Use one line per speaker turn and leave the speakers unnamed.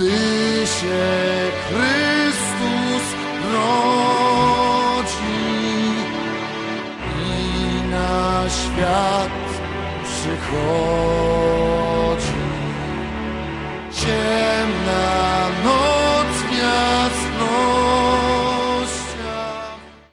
gdy się Chrystus rodzi i na świat przychodzi.